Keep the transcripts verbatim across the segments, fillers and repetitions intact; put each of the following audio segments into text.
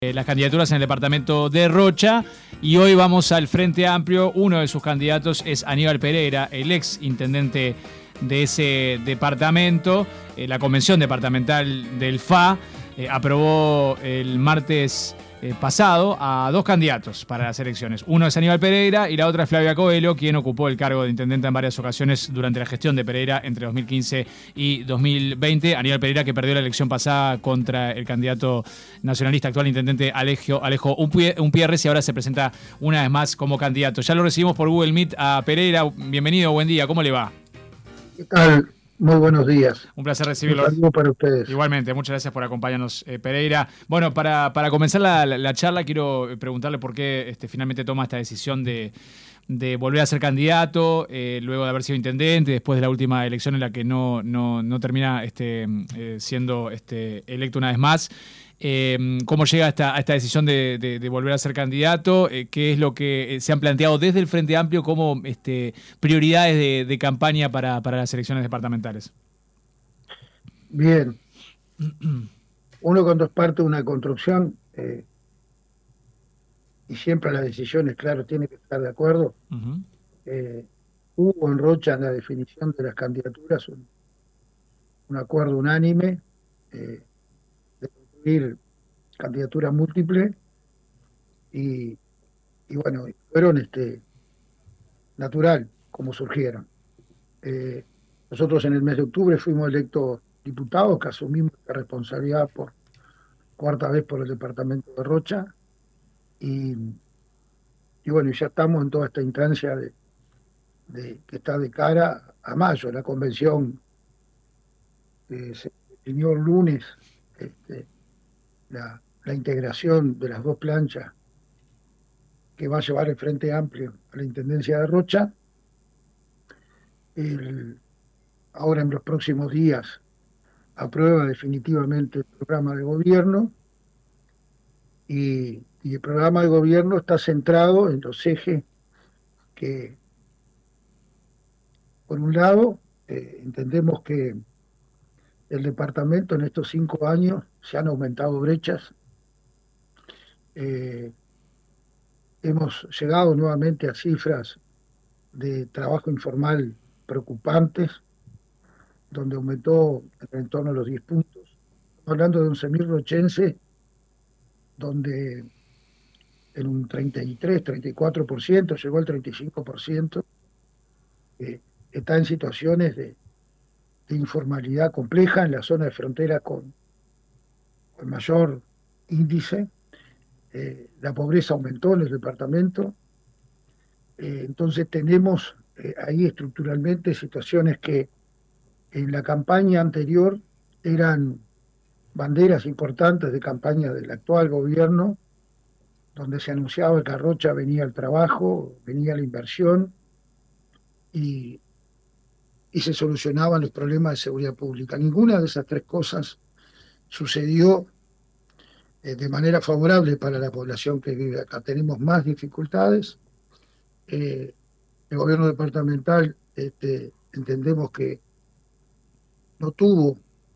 Eh, las candidaturas en el departamento de Rocha, y hoy vamos al Frente Amplio. Uno de sus candidatos es Aníbal Pereira, el ex intendente de ese departamento. Eh, la convención departamental del F A eh, aprobó el martes eh, pasado a dos candidatos para las elecciones. Uno es Aníbal Pereira y la otra es Flavia Coelho, quien ocupó el cargo de intendente en varias ocasiones durante la gestión de Pereira entre dos mil quince y dos mil veinte. Aníbal Pereira, que perdió la elección pasada contra el candidato nacionalista, actual intendente Alejo, Alejo Umpierres, y ahora se presenta una vez más como candidato. Ya lo recibimos por Google Meet a Pereira. Bienvenido, buen día, ¿cómo le va? ¿Qué tal? Muy buenos días. Un placer recibirlo. Un saludo para ustedes. Igualmente, muchas gracias por acompañarnos, eh, Pereira. Bueno, para, para comenzar la, la, la charla, quiero preguntarle por qué este, finalmente toma esta decisión de, de volver a ser candidato, eh, luego de haber sido intendente, después de la última elección en la que no, no, no termina este, eh, siendo este, electo una vez más. Eh, ¿Cómo llega a esta, a esta decisión de, de, de volver a ser candidato? Eh, ¿Qué es lo que se han planteado desde el Frente Amplio como este, prioridades de, de campaña para, para las elecciones departamentales? Bien. Uno cuando es parte de una construcción eh, y siempre las decisiones, claro, tiene que estar de acuerdo. Uh-huh. Eh, hubo en Rocha en la definición de las candidaturas un, un acuerdo unánime eh, de construir candidaturas múltiples y, y bueno, fueron este, natural como surgieron. Eh, nosotros en el mes de octubre fuimos electos diputados, que asumimos la responsabilidad por cuarta vez por el departamento de Rocha, y, y bueno, ya estamos en toda esta instancia de, de que está de cara a mayo. La convención eh, se definió el lunes, este, la, la integración de las dos planchas que va a llevar el Frente Amplio a la Intendencia de Rocha. El, ahora en los próximos días aprueba definitivamente el programa de gobierno y, y el programa de gobierno está centrado en los ejes que, por un lado, eh, entendemos que el departamento en estos cinco años se han aumentado brechas. Eh, hemos llegado nuevamente a cifras de trabajo informal preocupantes, donde aumentó en torno a los diez puntos. Estamos hablando de once mil rochenses, donde en un treinta y tres, treinta y cuatro por ciento, llegó al treinta y cinco por ciento, eh, está en situaciones de, de informalidad compleja en la zona de frontera con, con mayor índice. Eh, la pobreza aumentó en el departamento. Eh, entonces tenemos eh, ahí estructuralmente situaciones que en la campaña anterior eran banderas importantes de campaña del actual gobierno, donde se anunciaba que a Rocha venía el trabajo, venía la inversión y, y se solucionaban los problemas de seguridad pública. Ninguna de esas tres cosas sucedió eh, de manera favorable para la población que vive acá. Tenemos más dificultades. Eh, el gobierno departamental este, entendemos que no tuvo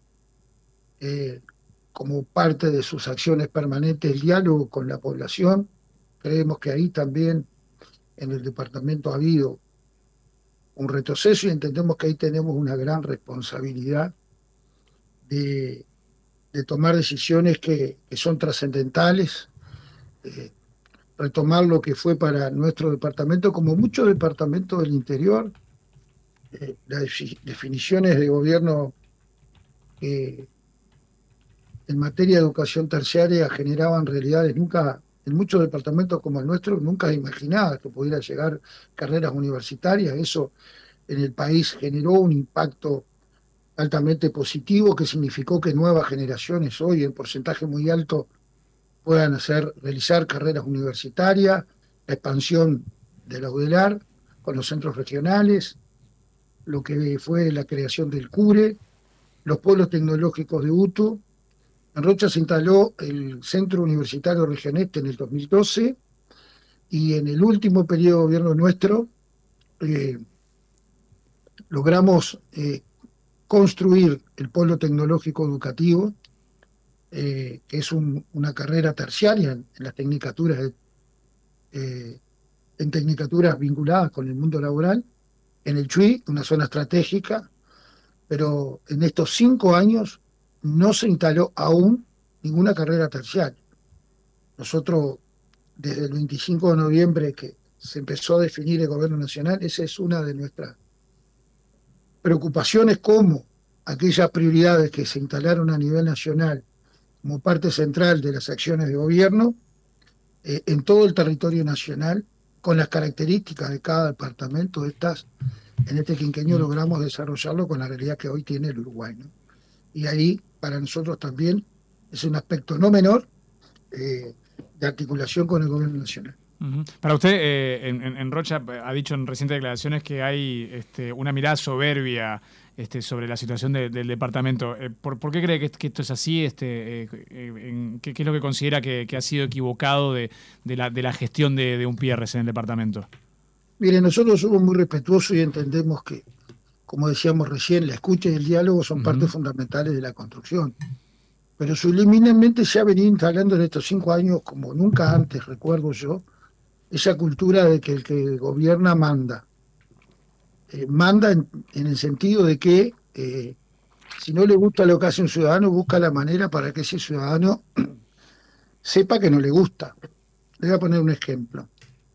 eh, como parte de sus acciones permanentes el diálogo con la población. Creemos que ahí también en el departamento ha habido un retroceso y entendemos que ahí tenemos una gran responsabilidad de, de tomar decisiones que, que son trascendentales, eh, retomar lo que fue para nuestro departamento, como muchos departamentos del interior, eh, las definiciones de gobierno que en materia de educación terciaria generaban realidades nunca, en muchos departamentos como el nuestro, nunca imaginaba que pudiera llegar carreras universitarias. Eso en el país generó un impacto altamente positivo que significó que nuevas generaciones hoy en porcentaje muy alto puedan hacer, realizar carreras universitarias, la expansión de la UDELAR con los centros regionales, lo que fue la creación del CURE, los polos tecnológicos de U T U. En Rocha se instaló el Centro Universitario Región Este en el dos mil doce y en el último periodo de gobierno nuestro eh, logramos eh, construir el Polo Tecnológico Educativo eh, que es un, una carrera terciaria en, en las tecnicaturas, de, eh, en tecnicaturas vinculadas con el mundo laboral, en el Chuy, una zona estratégica, pero en estos cinco años no se instaló aún ninguna carrera terciaria. Nosotros, desde el veinticinco de noviembre que se empezó a definir el gobierno nacional, esa es una de nuestras preocupaciones, como aquellas prioridades que se instalaron a nivel nacional como parte central de las acciones de gobierno eh, en todo el territorio nacional, con las características de cada departamento. Estas, en este quinquenio logramos desarrollarlo con la realidad que hoy tiene el Uruguay, ¿no? Y ahí, para nosotros también, es un aspecto no menor eh, de articulación con el gobierno nacional. Uh-huh. Para usted, eh, en, en Rocha ha dicho en recientes declaraciones que hay este, una mirada soberbia este, sobre la situación de, del departamento. Eh, ¿por, ¿Por qué cree que, que esto es así? Este, eh, eh, en, ¿qué, ¿Qué es lo que considera que, que ha sido equivocado de, de, la, de la gestión de, de Umpierres en el departamento? Mire, nosotros somos muy respetuosos y entendemos que, como decíamos recién, la escucha y el diálogo son uh-huh. partes fundamentales de la construcción. Pero subliminalmente se ha venido instalando en estos cinco años, como nunca antes, recuerdo yo, esa cultura de que el que gobierna manda. Eh, manda en, en el sentido de que eh, si no le gusta lo que hace un ciudadano, busca la manera para que ese ciudadano sepa que no le gusta. Le voy a poner un ejemplo.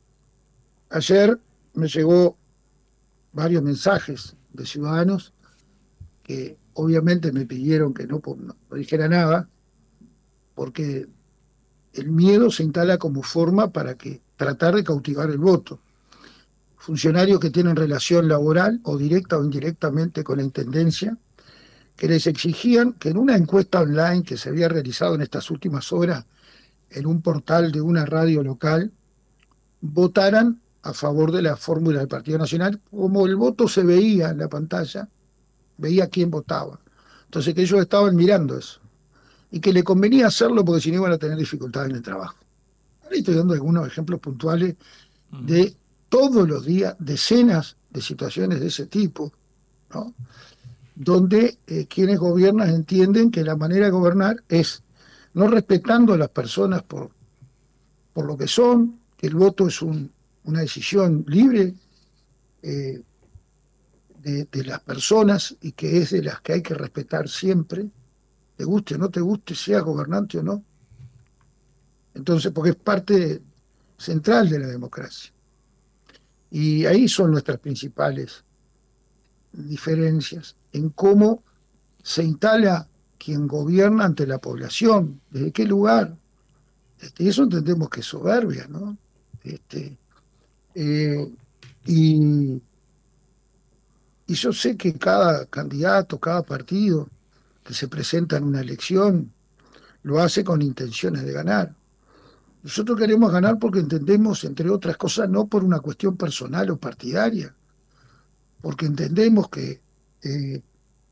Ayer me llegó varios mensajes de ciudadanos que obviamente me pidieron que no, no, no dijera nada, porque el miedo se instala como forma para que tratar de cautivar el voto. Funcionarios que tienen relación laboral o directa o indirectamente con la intendencia, que les exigían que en una encuesta online que se había realizado en estas últimas horas en un portal de una radio local, votaran a favor de la fórmula del Partido Nacional. Como el voto se veía en la pantalla, veía quién votaba. Entonces que ellos estaban mirando eso y que le convenía hacerlo porque si no iban a tener dificultades en el trabajo. Ahora estoy dando algunos ejemplos puntuales de todos los días, decenas de situaciones de ese tipo, ¿no? Donde eh, quienes gobiernan entienden que la manera de gobernar es no respetando a las personas por, por lo que son, que el voto es un, una decisión libre eh, de, de las personas y que es de las que hay que respetar siempre, te guste o no te guste, seas gobernante o no. Entonces, porque es parte central de la democracia. Y ahí son nuestras principales diferencias, en cómo se instala quien gobierna ante la población, desde qué lugar. Este, eso entendemos que es soberbia, ¿no? Este, eh, y, y yo sé que cada candidato, cada partido que se presenta en una elección, lo hace con intenciones de ganar. Nosotros queremos ganar porque entendemos, entre otras cosas, no por una cuestión personal o partidaria, porque entendemos que eh,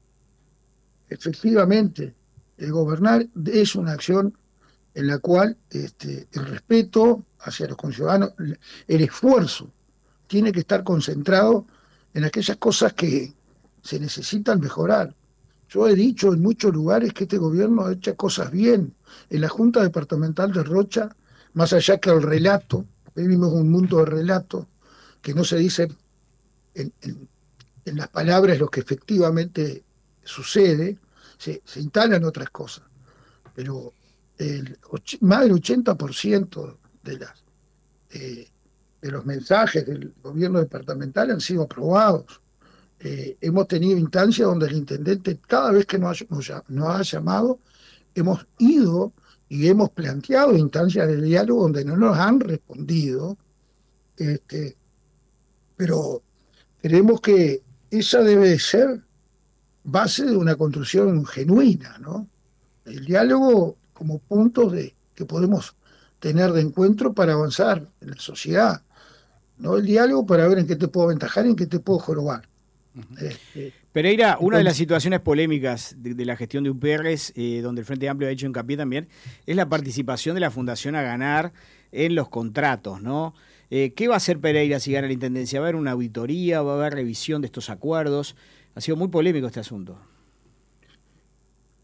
efectivamente el gobernar es una acción en la cual este, el respeto hacia los conciudadanos, el esfuerzo, tiene que estar concentrado en aquellas cosas que se necesitan mejorar. Yo he dicho en muchos lugares que este gobierno ha hecho cosas bien. En la Junta Departamental de Rocha, más allá que el relato, vivimos un mundo de relato, que no se dice en, en, en las palabras lo que efectivamente sucede, se, se instalan otras cosas. Pero el, más del ochenta por ciento de, las, eh, de los mensajes del gobierno departamental han sido aprobados. Eh, hemos tenido instancias donde el intendente, cada vez que nos, nos, nos ha llamado, hemos ido y hemos planteado instancias de diálogo donde no nos han respondido, este, pero creemos que esa debe de ser base de una construcción genuina, ¿no? El diálogo como puntos de, que podemos tener de encuentro para avanzar en la sociedad, no el diálogo para ver en qué te puedo aventajar y en qué te puedo jorobar. Este, Pereira, entonces, una de las situaciones polémicas de, de la gestión de Umpierres, eh, donde el Frente Amplio ha hecho hincapié también, es la participación de la Fundación a ganar en los contratos, ¿no? Eh, ¿Qué va a hacer Pereira si gana la intendencia? ¿Va a haber una auditoría? ¿Va a haber revisión de estos acuerdos? Ha sido muy polémico este asunto.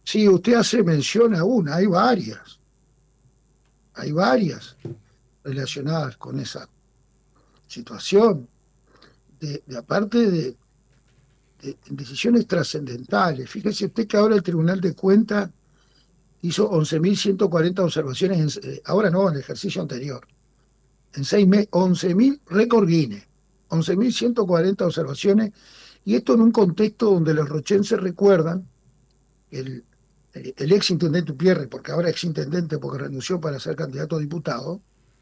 Sí, usted hace mención a una, hay varias, hay varias relacionadas con esa situación, de, de aparte de, de decisiones trascendentales. Fíjese usted que ahora el Tribunal de Cuentas hizo once mil ciento cuarenta observaciones, en, eh, ahora no, en el ejercicio anterior, en seis meses, once mil, récord Guinness, once mil ciento cuarenta observaciones, y esto en un contexto donde los rochenses recuerdan que el, el ex intendente Upierre, porque ahora ex intendente porque renunció para ser candidato a diputado,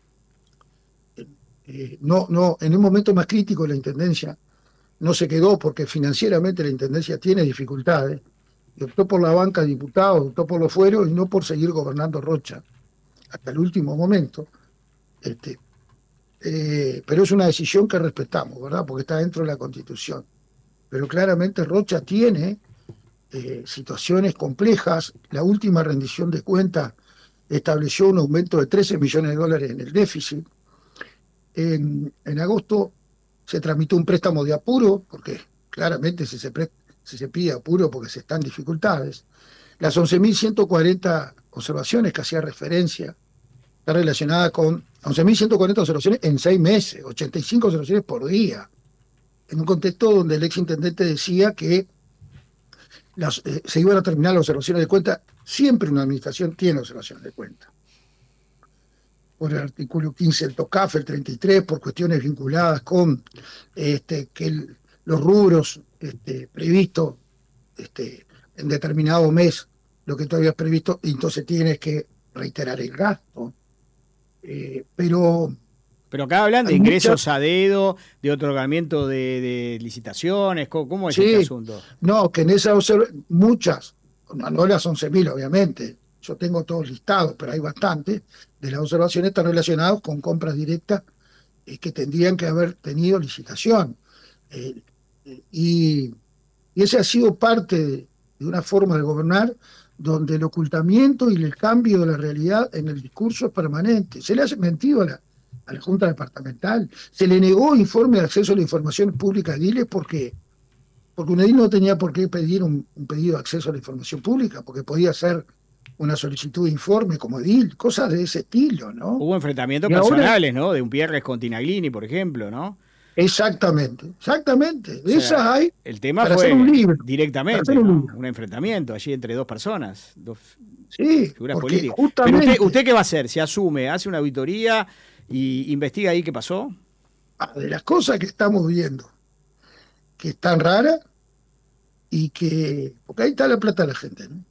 eh, no, no, en un momento más crítico de la intendencia no se quedó porque financieramente la intendencia tiene dificultades, y optó por la banca de diputados, optó por los fueros y no por seguir gobernando Rocha hasta el último momento. Este, eh, pero es una decisión que respetamos, ¿verdad? Porque está dentro de la Constitución. Pero claramente Rocha tiene eh, situaciones complejas. La última rendición de cuentas estableció un aumento de trece millones de dólares en el déficit. En, en agosto se tramitó un préstamo de apuro, porque claramente si se, pre, si se pide apuro porque se están en dificultades. Las once mil ciento cuarenta observaciones que hacía referencia está relacionada con once mil ciento cuarenta observaciones en seis meses, ochenta y cinco observaciones por día, en un contexto donde el ex intendente decía que las, eh, se iban a terminar las observaciones de cuenta. Siempre una administración tiene observaciones de cuenta. Por el artículo quince del TOCAF, el treinta y tres, por cuestiones vinculadas con este, que el, los rubros este, previstos este, en determinado mes, lo que tú habías previsto, y entonces tienes que reiterar el gasto. Eh, pero... Pero acá hablan de ingresos muchas... a dedo, de otorgamiento de, de licitaciones, ¿cómo, cómo es sí, este asunto? No, que en esas muchas, no, no las once mil obviamente, yo tengo todos listados, pero hay bastantes, de las observaciones están relacionadas con compras directas eh, que tendrían que haber tenido licitación. Eh, eh, y, y ese ha sido parte de, de una forma de gobernar donde el ocultamiento y el cambio de la realidad en el discurso es permanente. Se le hace mentido a la, a la Junta Departamental, se le negó informe de acceso a la información pública a Ediles porque, porque un edil no tenía por qué pedir un, un pedido de acceso a la información pública, porque podía ser una solicitud de informe como edil, cosas de ese estilo, ¿no? Hubo enfrentamientos y personales, ahora, ¿no? De Upierre con Tinaglini, por ejemplo, ¿no? Exactamente, exactamente. De o sea, esas hay. El tema fue hacer un libro, directamente, un, ¿no? un enfrentamiento allí entre dos personas, dos sí, figuras políticas. Pero usted, ¿usted qué va a hacer? ¿Se asume, hace una auditoría y investiga ahí qué pasó? Ah, de las cosas que estamos viendo, que están raras y que. Porque ahí está la plata de la gente, ¿no?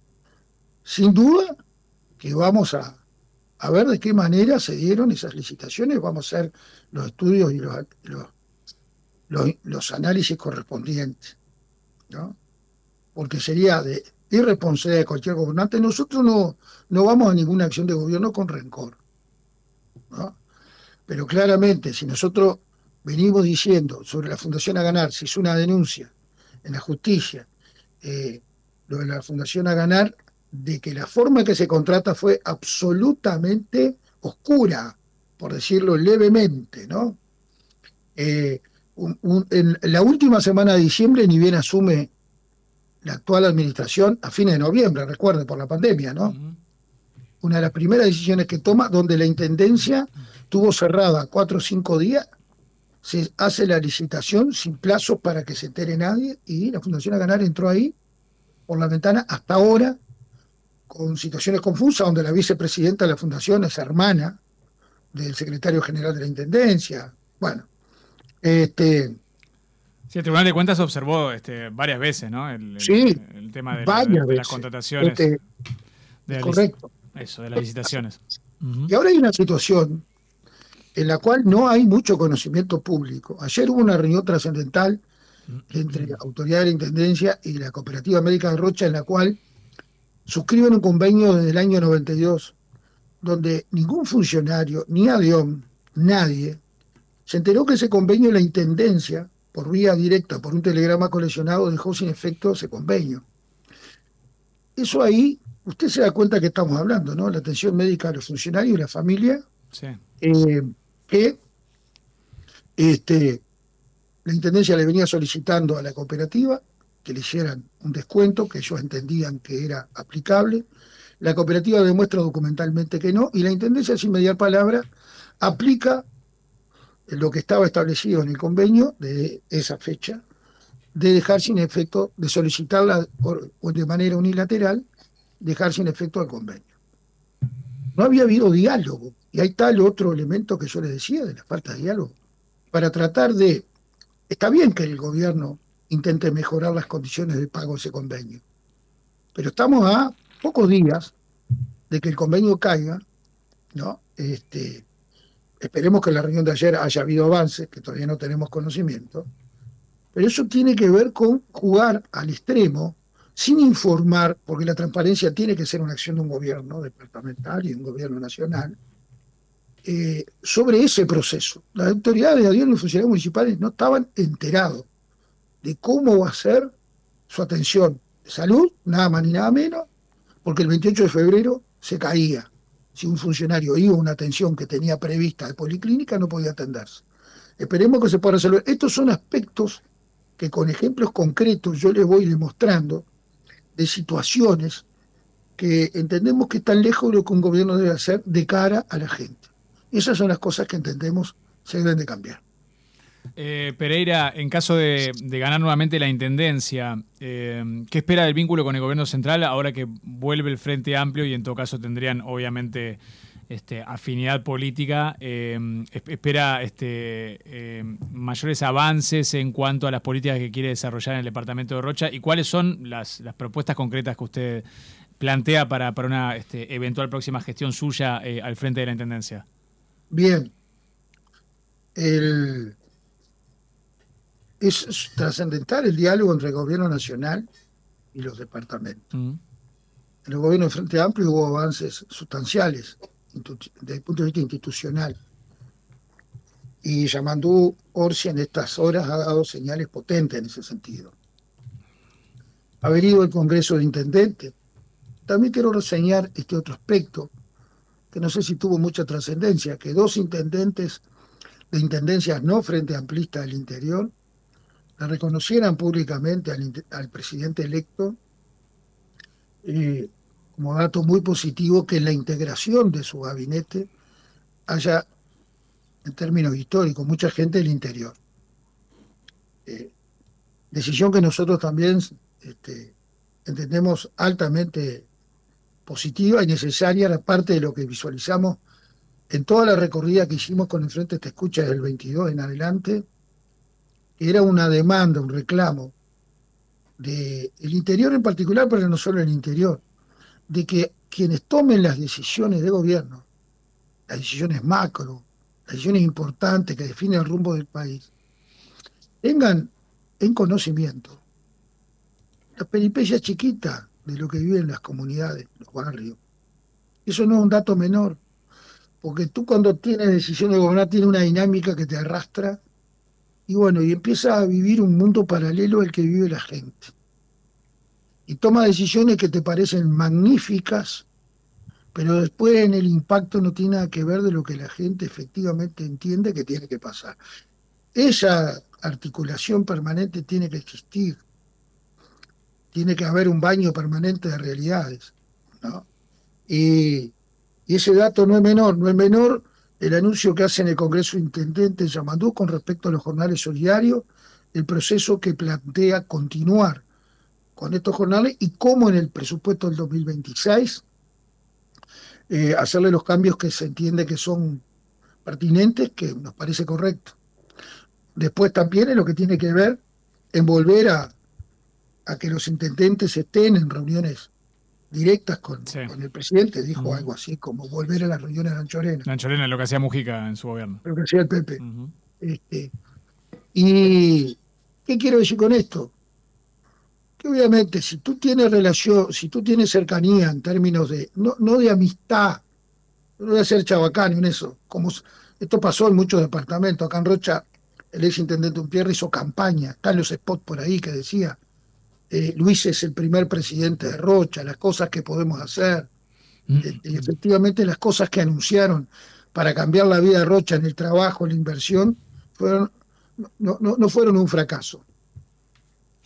Sin duda que vamos a, a ver de qué manera se dieron esas licitaciones, vamos a hacer los estudios y los, los, los, los análisis correspondientes, ¿no? Porque sería de irresponsabilidad de cualquier gobernante. Nosotros no, no vamos a ninguna acción de gobierno con rencor, ¿no? Pero claramente, si nosotros venimos diciendo sobre la Fundación Aganar, se hizo una denuncia en la justicia, eh, lo de la Fundación Aganar, de que la forma en que se contrata fue absolutamente oscura, por decirlo levemente, ¿no? Eh, un, un, en la última semana de diciembre, ni bien asume la actual administración, a fines de noviembre, recuerden, por la pandemia, ¿no? Uh-huh. Una de las primeras decisiones que toma, donde la intendencia tuvo cerrada cuatro o cinco días, se hace la licitación sin plazo para que se entere nadie, y la Fundación Aganar entró ahí por la ventana hasta ahora, con situaciones confusas, donde la vicepresidenta de la Fundación es hermana del secretario general de la Intendencia. Bueno, este... Sí, el Tribunal de Cuentas observó este, varias veces, ¿no? El, sí, el, el tema de, la, de, de las contrataciones. Este, de correcto. Eso, de las licitaciones. Uh-huh. Y ahora hay una situación en la cual no hay mucho conocimiento público. Ayer hubo una reunión trascendental entre la autoridad de la Intendencia y la Cooperativa Médica de Rocha, en la cual suscriben un convenio desde el año noventa y dos, donde ningún funcionario, ni ADEOM, nadie, se enteró que ese convenio, la Intendencia, por vía directa, por un telegrama coleccionado, dejó sin efecto ese convenio. Eso ahí, usted se da cuenta que estamos hablando, ¿no? La atención médica a los funcionarios y la familia, sí. eh, que este, la Intendencia le venía solicitando a la cooperativa que le hicieran un descuento que ellos entendían que era aplicable. La cooperativa demuestra documentalmente que no, y la Intendencia, sin mediar palabra, aplica lo que estaba establecido en el convenio de esa fecha, de dejar sin efecto, de solicitarla por, de manera unilateral, dejar sin efecto el convenio. No había habido diálogo, y ahí está el otro elemento que yo les decía de la falta de diálogo, para tratar de, está bien que el gobierno intente mejorar las condiciones de pago de ese convenio, pero estamos a pocos días de que el convenio caiga, ¿no? Este, esperemos que en la reunión de ayer haya habido avances, que todavía no tenemos conocimiento, pero eso tiene que ver con jugar al extremo, sin informar, porque la transparencia tiene que ser una acción de un gobierno departamental y de un gobierno nacional, eh, sobre ese proceso. Las autoridades de gobierno y funcionarios municipales no estaban enterados de cómo va a ser su atención de salud, nada más ni nada menos, porque el veintiocho de febrero se caía. Si un funcionario iba a una atención que tenía prevista de policlínica, no podía atenderse. Esperemos que se pueda resolver. Estos son aspectos que con ejemplos concretos yo les voy demostrando de situaciones que entendemos que están lejos de lo que un gobierno debe hacer de cara a la gente. Esas son las cosas que entendemos se deben de cambiar. Eh, Pereira, en caso de, de ganar nuevamente la Intendencia, eh, ¿qué espera del vínculo con el gobierno central ahora que vuelve el Frente Amplio y en todo caso tendrían obviamente este, afinidad política? Eh, ¿Espera este, eh, mayores avances en cuanto a las políticas que quiere desarrollar en el departamento de Rocha? ¿Y cuáles son las, las propuestas concretas que usted plantea para, para una este, eventual próxima gestión suya eh, al frente de la Intendencia? Bien. El... Es, es trascendental el diálogo entre el gobierno nacional y los departamentos. Mm. En el gobierno de Frente Amplio hubo avances sustanciales desde el punto de vista institucional. Y Yamandú Orsi en estas horas ha dado señales potentes en ese sentido. Haber ido al Congreso de Intendentes. También quiero reseñar este otro aspecto, que no sé si tuvo mucha trascendencia, que dos intendentes de intendencias no frente amplistas del interior la reconocieran públicamente al, al presidente electo eh, como dato muy positivo que en la integración de su gabinete haya, en términos históricos, mucha gente del interior. Eh, decisión que nosotros también este, entendemos altamente positiva y necesaria, la parte de lo que visualizamos en toda la recorrida que hicimos con el Frente Te Escucha desde el veintidós en adelante, que era una demanda, un reclamo del interior en particular, pero no solo el interior, de que quienes tomen las decisiones de gobierno, las decisiones macro, las decisiones importantes que definen el rumbo del país, tengan en conocimiento las peripecias chiquitas de lo que viven las comunidades, los barrios. Eso no es un dato menor, porque tú cuando tienes decisiones de gobernar tienes una dinámica que te arrastra y bueno, y empieza a vivir un mundo paralelo al que vive la gente. Y toma decisiones que te parecen magníficas, pero después en el impacto no tiene nada que ver de lo que la gente efectivamente entiende que tiene que pasar. Esa articulación permanente tiene que existir. Tiene que haber un baño permanente de realidades, ¿no? Y, y ese dato no es menor, no es menor el anuncio que hace en el Congreso Intendente de Yamandú con respecto a los jornales solidarios, el proceso que plantea continuar con estos jornales y cómo en el presupuesto del dos mil veintiséis eh, hacerle los cambios que se entiende que son pertinentes, que nos parece correcto. Después también es lo que tiene que ver en volver a, a que los intendentes estén en reuniones directas con, sí. con el presidente, dijo uh-huh. algo así como volver a las reuniones de Anchorena. Anchorena, lo que hacía Mujica en su gobierno. Lo que hacía el P P. Uh-huh. Este, y ¿qué quiero decir con esto? Que obviamente si tú tienes relación, si tú tienes cercanía en términos de, no, no de amistad, no voy a ser chabacán en eso, como esto pasó en muchos departamentos, acá en Rocha el ex intendente Umpierre hizo campaña, están los spots por ahí que decía Eh, Luis es el primer presidente de Rocha, las cosas que podemos hacer, mm. eh, y efectivamente las cosas que anunciaron para cambiar la vida de Rocha en el trabajo, en la inversión, fueron, no, no, no fueron un fracaso.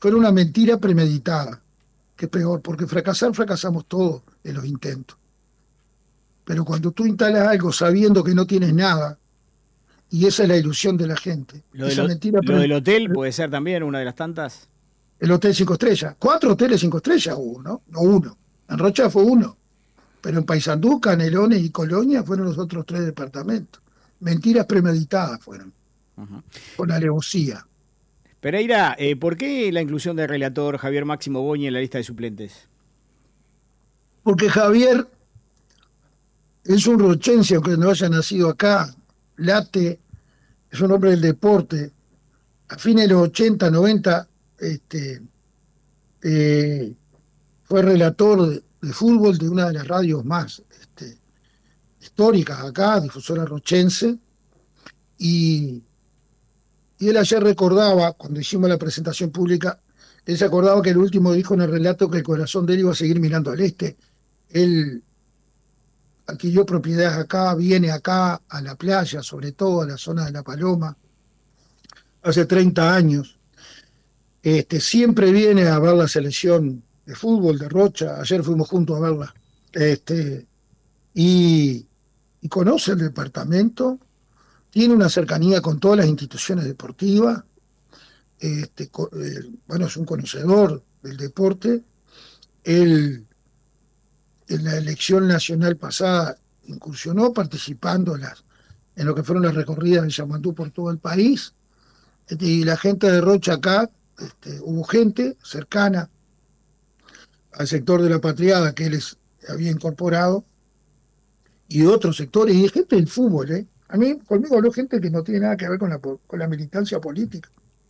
fue una mentira premeditada, que es peor, porque fracasar, fracasamos todos en los intentos. Pero cuando tú instalas algo sabiendo que no tienes nada, y esa es la ilusión de la gente. Lo, esa del, mentira lo del hotel puede ser también una de las tantas. El hotel cinco estrellas. Cuatro hoteles cinco estrellas hubo, ¿no? No uno. En Rocha fue uno. Pero en Paysandú, Canelones y Colonia fueron los otros tres departamentos. Mentiras premeditadas fueron. Uh-huh. Con alevosía. Pereira, eh, ¿por qué la inclusión del relator Javier Máximo Boñi en la lista de suplentes? Porque Javier es un rochense, aunque no haya nacido acá. Late, es un hombre del deporte. A fines de los ochenta, noventa, este, eh, fue relator de, de fútbol de una de las radios más este, históricas acá, difusora rochense, y, y él ayer recordaba, cuando hicimos la presentación pública, él se acordaba que el último dijo en el relato que el corazón de él iba a seguir mirando al este. Él adquirió propiedades acá, viene acá a la playa, sobre todo a la zona de La Paloma, hace treinta años. Este, siempre viene a ver la selección de fútbol de Rocha, ayer fuimos juntos a verla, este, y, y conoce el departamento, tiene una cercanía con todas las instituciones deportivas, este, eh, bueno, es un conocedor del deporte. Él, en la elección nacional pasada, incursionó participando en, las, en lo que fueron las recorridas de Yamatú por todo el país, este, y la gente de Rocha acá, este, hubo gente cercana al sector de la Patriada que él es, había incorporado, y otros sectores, y gente del fútbol, ¿eh? A mí, conmigo habló gente que no tiene nada que ver con la, con la militancia política.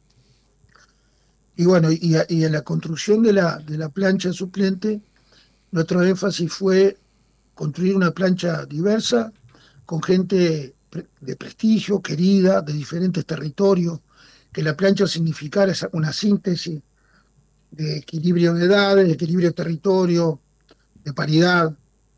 Y bueno, y, y en la construcción de la, de la plancha suplente, nuestro énfasis fue construir una plancha diversa, con gente de prestigio, querida, de diferentes territorios, que la plancha significara una síntesis de equilibrio de edades, de equilibrio de territorio, de paridad,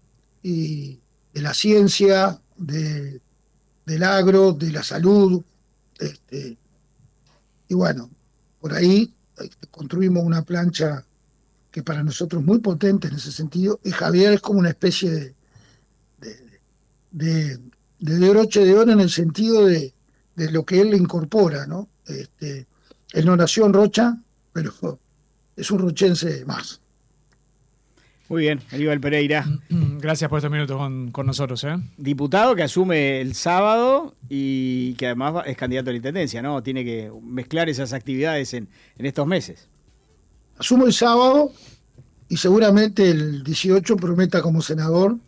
y de la ciencia, de, del agro, de la salud. Este, y bueno, por ahí construimos una plancha que para nosotros es muy potente en ese sentido, y Javier es como una especie de, de, de, de, de broche de oro en el sentido de, de lo que él le incorpora, ¿no? Este, él no nació en Rocha, pero es un rochense más. Muy bien, Aníbal Pereira. Gracias por estos minutos con, con nosotros, ¿eh? Diputado que asume el sábado y que además es candidato a la intendencia, ¿no? Tiene que mezclar esas actividades en, en estos meses. Asumo el sábado y seguramente el dieciocho prometa como senador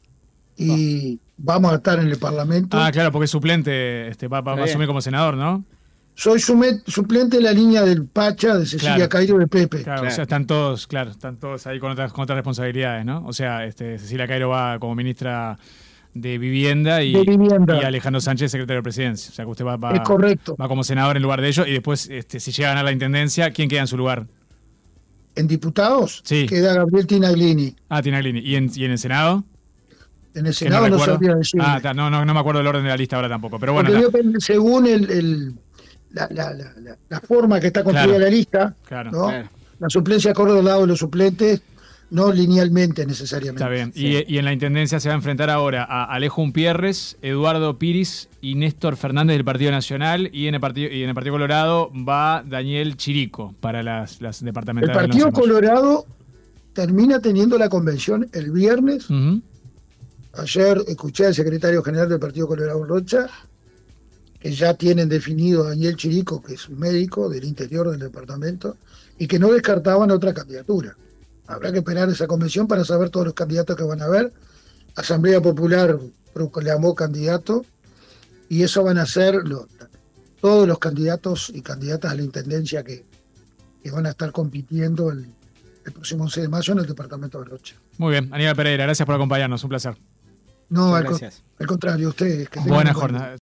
y oh. vamos a estar en el Parlamento. Ah, claro, porque es suplente, este, va, va, va a asumir como senador, ¿no? Soy suplente en la línea del Pacha, de Cecilia claro. Cairo, de Pepe. Claro, claro, o sea, están todos, claro, están todos ahí con otras, con otras responsabilidades, ¿no? O sea, este, Cecilia Cairo va como ministra de Vivienda y, de vivienda. y Alejandro Sánchez, secretario de Presidencia. O sea, que usted va, va, es correcto. va como senador en lugar de ellos y después, este, si llega a ganar la intendencia, ¿quién queda en su lugar? En diputados sí. queda Gabriel Tinaglini. Ah, Tinaglini. ¿Y en, y en el Senado? En el Senado no, no sabría decir. Ah, ta, no, no, no me acuerdo del orden de la lista ahora tampoco. Pero bueno. Yo, según el, el, la, la, la, la, la forma que está construida claro. la lista, claro, ¿no? claro. la suplencia corre del lado de los suplentes, no linealmente necesariamente. Está bien. Sí. Y, y en la intendencia se va a enfrentar ahora a Alejo Umpierres, Eduardo Piris y Néstor Fernández del Partido Nacional. Y en el Partido, y en el Partido Colorado va Daniel Chirico para las, las departamentales. El Partido Colorado termina teniendo la convención el viernes. Uh-huh. Ayer escuché al secretario general del Partido Colorado Rocha, que ya tienen definido a Daniel Chirico, que es un médico del interior del departamento, y que no descartaban otra candidatura. Habrá que esperar esa convención para saber todos los candidatos que van a haber. Asamblea Popular proclamó candidato, y eso van a ser los, todos los candidatos y candidatas a la intendencia que, que van a estar compitiendo el, el próximo once de mayo en el departamento de Rocha. Muy bien, Aníbal Pereira, gracias por acompañarnos, un placer. No, al, al contrario, ustedes. Que buena jornada.